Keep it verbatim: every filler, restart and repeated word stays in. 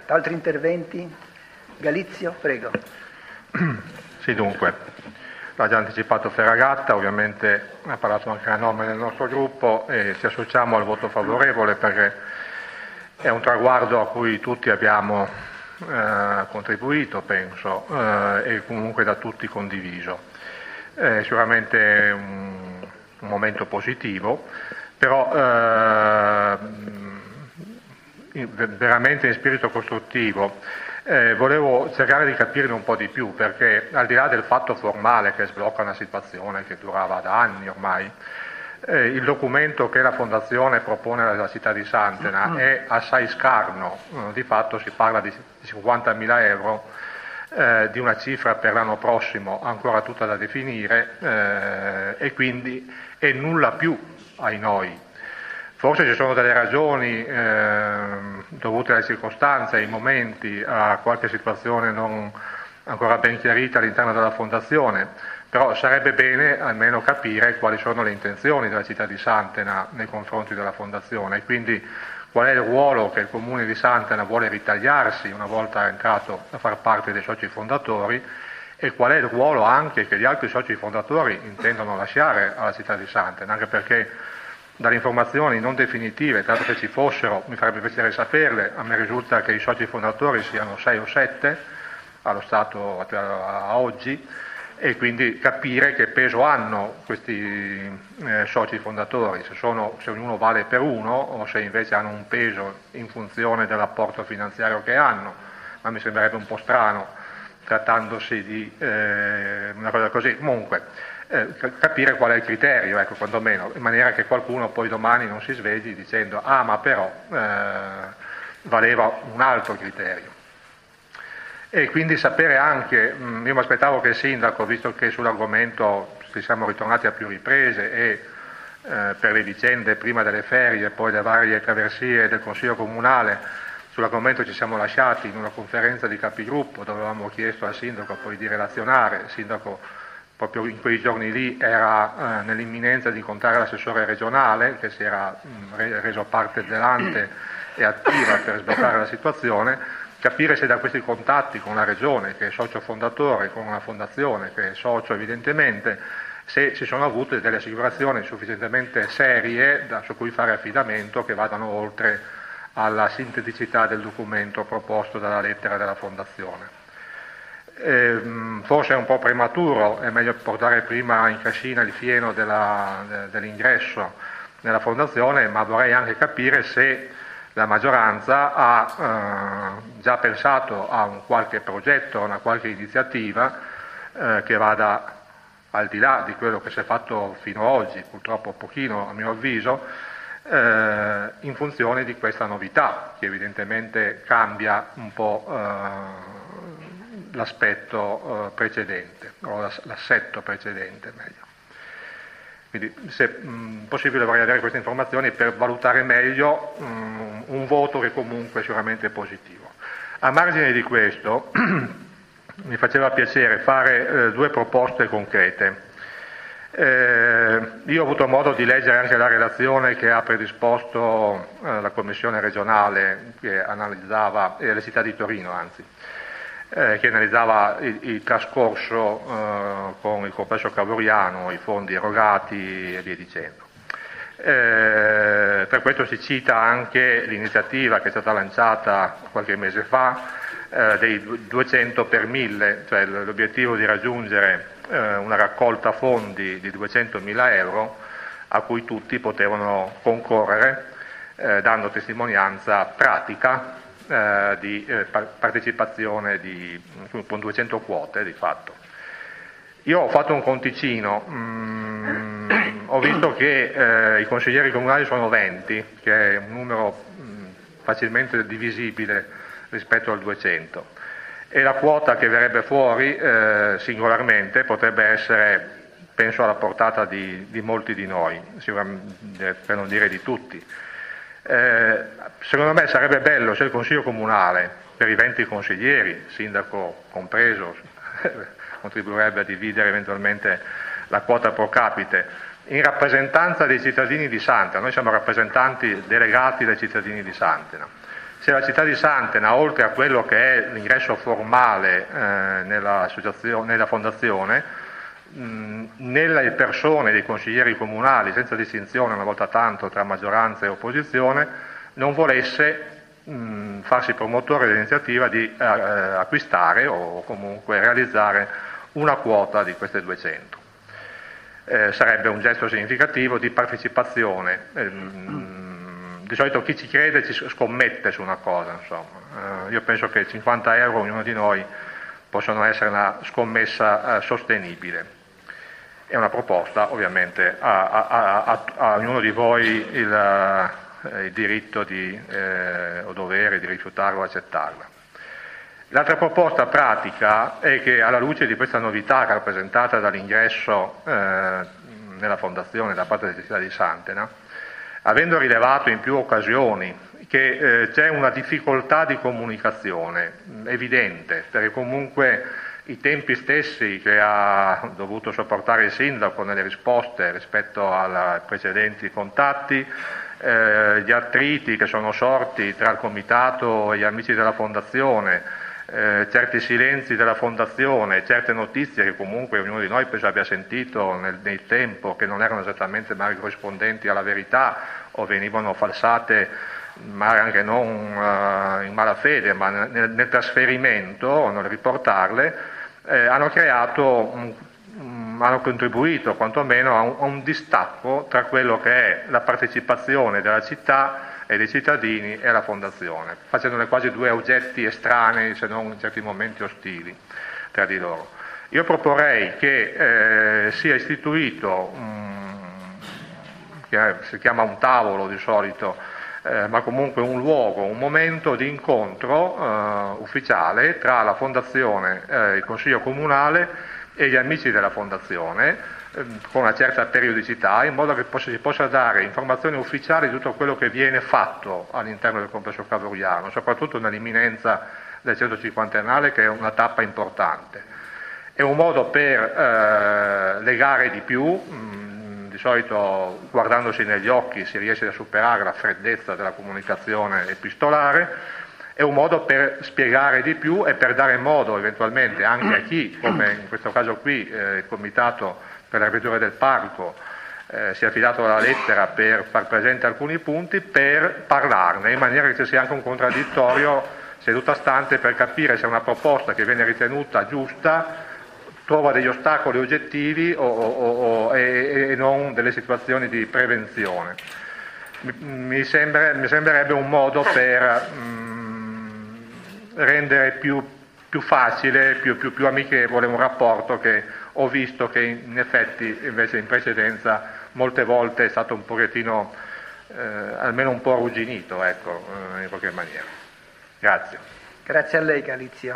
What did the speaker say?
Altri interventi? Galizio, prego. Sì, dunque, l'ha già anticipato Ferragatta, ovviamente ha parlato anche a nome del nostro gruppo e ci associamo al voto favorevole perché è un traguardo a cui tutti abbiamo eh, contribuito, penso, eh, e comunque da tutti condiviso. È sicuramente un, un momento positivo, però eh, veramente in spirito costruttivo. Eh, volevo cercare di capirne un po' di più, perché al di là del fatto formale che sblocca una situazione che durava da anni ormai, eh, il documento che la Fondazione propone alla città di Santena è assai scarno, eh, di fatto si parla di cinquantamila euro, eh, di una cifra per l'anno prossimo ancora tutta da definire, eh, e quindi è nulla più ai noi. Forse ci sono delle ragioni eh, dovute alle circostanze, ai momenti, a qualche situazione non ancora ben chiarita all'interno della Fondazione, però sarebbe bene almeno capire quali sono le intenzioni della città di Santena nei confronti della Fondazione e quindi qual è il ruolo che il Comune di Santena vuole ritagliarsi una volta entrato a far parte dei soci fondatori e qual è il ruolo anche che gli altri soci fondatori intendono lasciare alla città di Santena, anche perché dalle informazioni non definitive, tanto se ci fossero mi farebbe piacere saperle, a me risulta che i soci fondatori siano sei o sette allo stato a oggi e quindi capire che peso hanno questi eh, soci fondatori, se, sono, se ognuno vale per uno o se invece hanno un peso in funzione dell'apporto finanziario che hanno, ma mi sembrerebbe un po' strano trattandosi di eh, una cosa così. Comunque, Eh, capire qual è il criterio, ecco, quantomeno, in maniera che qualcuno poi domani non si svegli dicendo ah ma però eh, valeva un altro criterio. E quindi sapere anche, mh, io mi aspettavo che il sindaco, visto che sull'argomento ci siamo ritornati a più riprese e eh, per le vicende prima delle ferie e poi le varie traversie del Consiglio Comunale, sull'argomento ci siamo lasciati in una conferenza di capigruppo dove avevamo chiesto al sindaco poi di relazionare, il sindaco proprio in quei giorni lì era eh, nell'imminenza di incontrare l'assessore regionale che si era mh, reso parte zelante e attiva per sbloccare la situazione, capire se da questi contatti con la regione che è socio fondatore, con una fondazione che è socio evidentemente, se si sono avute delle assicurazioni sufficientemente serie da, su cui fare affidamento che vadano oltre alla sinteticità del documento proposto dalla lettera della fondazione. Eh, forse è un po' prematuro, è meglio portare prima in cascina il fieno della, de, dell'ingresso nella fondazione, ma vorrei anche capire se la maggioranza ha eh, già pensato a un qualche progetto, a una qualche iniziativa eh, che vada al di là di quello che si è fatto fino ad oggi, purtroppo pochino a mio avviso, eh, in funzione di questa novità che evidentemente cambia un po' eh, l'aspetto uh, precedente, o l'assetto precedente meglio. Quindi se mh, possibile vorrei avere queste informazioni per valutare meglio mh, un voto che comunque è sicuramente positivo. A margine di questo mi faceva piacere fare eh, due proposte concrete. Eh, io ho avuto modo di leggere anche la relazione che ha predisposto eh, la Commissione regionale che analizzava, e la città di Torino anzi, Eh, che analizzava il, il trascorso eh, con il complesso Cavouriano, i fondi erogati e via dicendo. Eh, per questo si cita anche l'iniziativa che è stata lanciata qualche mese fa eh, dei duecento per mille, cioè l'obiettivo di raggiungere eh, una raccolta fondi di duecentomila euro a cui tutti potevano concorrere eh, dando testimonianza pratica Eh, di eh, partecipazione di, con duecento quote di fatto. Io ho fatto un conticino, mh, ho visto che eh, i consiglieri comunali sono venti, che è un numero mh, facilmente divisibile rispetto al duecento, e la quota che verrebbe fuori eh, singolarmente potrebbe essere, penso, alla portata di, di molti di noi, per non dire di tutti. Eh, secondo me sarebbe bello se il Consiglio Comunale, per i venti consiglieri, sindaco compreso, contribuirebbe a dividere eventualmente la quota pro capite, in rappresentanza dei cittadini di Santena, noi siamo rappresentanti delegati dai cittadini di Santena, se la città di Santena, oltre a quello che è l'ingresso formale eh, nella, nella fondazione, mh, nelle persone dei consiglieri comunali, senza distinzione una volta tanto tra maggioranza e opposizione, non volesse mh, farsi promotore dell'iniziativa di eh, acquistare o comunque realizzare una quota di queste duecento. Eh, sarebbe un gesto significativo di partecipazione. Eh, di solito chi ci crede ci scommette su una cosa, insomma. Eh, io penso che cinquanta euro ognuno di noi possono essere una scommessa eh, sostenibile. È una proposta, ovviamente, a, a, a, a, a ognuno di voi il, eh, il diritto di, eh, o dovere di rifiutarla o accettarla. L'altra proposta pratica è che, alla luce di questa novità rappresentata dall'ingresso eh, nella fondazione da parte della città di Santena, avendo rilevato in più occasioni che eh, c'è una difficoltà di comunicazione mh, evidente, perché comunque i tempi stessi che ha dovuto sopportare il sindaco nelle risposte rispetto ai precedenti contatti, eh, gli attriti che sono sorti tra il comitato e gli amici della fondazione, Eh, certi silenzi della fondazione, certe notizie che comunque ognuno di noi penso abbia sentito nel, nel tempo, che non erano esattamente magari corrispondenti alla verità o venivano falsate magari anche non uh, in malafede, ma nel, nel trasferimento, nel riportarle, eh, hanno creato, un, um, hanno contribuito quantomeno a un, a un distacco tra quello che è la partecipazione della città e dei cittadini e la fondazione, facendone quasi due oggetti estranei, se non in certi momenti ostili tra di loro. Io proporrei che eh, sia istituito, um, che si chiama un tavolo di solito, eh, ma comunque un luogo, un momento di incontro eh, ufficiale tra la fondazione, eh, il Consiglio Comunale e gli amici della fondazione, con una certa periodicità, in modo che possa, si possa dare informazioni ufficiali di tutto quello che viene fatto all'interno del complesso cavouriano, soprattutto nell'imminenza del centocinquantennale, che è una tappa importante. È un modo per eh, legare di più, mh, di solito guardandosi negli occhi si riesce a superare la freddezza della comunicazione epistolare, è un modo per spiegare di più e per dare modo eventualmente anche a chi, come in questo caso qui eh, il comitato per la riapertura del parco eh, si è affidato alla lettera per far presente alcuni punti, per parlarne in maniera che ci sia anche un contraddittorio seduta stante per capire se una proposta che viene ritenuta giusta trova degli ostacoli oggettivi o, o, o, e, e non delle situazioni di prevenzione. Mi, mi, sembra, mi sembrerebbe un modo per mh, rendere più, più facile, più, più, più amichevole un rapporto che ho visto che in effetti invece in precedenza molte volte è stato un pochettino, eh, almeno un po' arrugginito, ecco, eh, in qualche maniera. Grazie. Grazie a lei Galizio.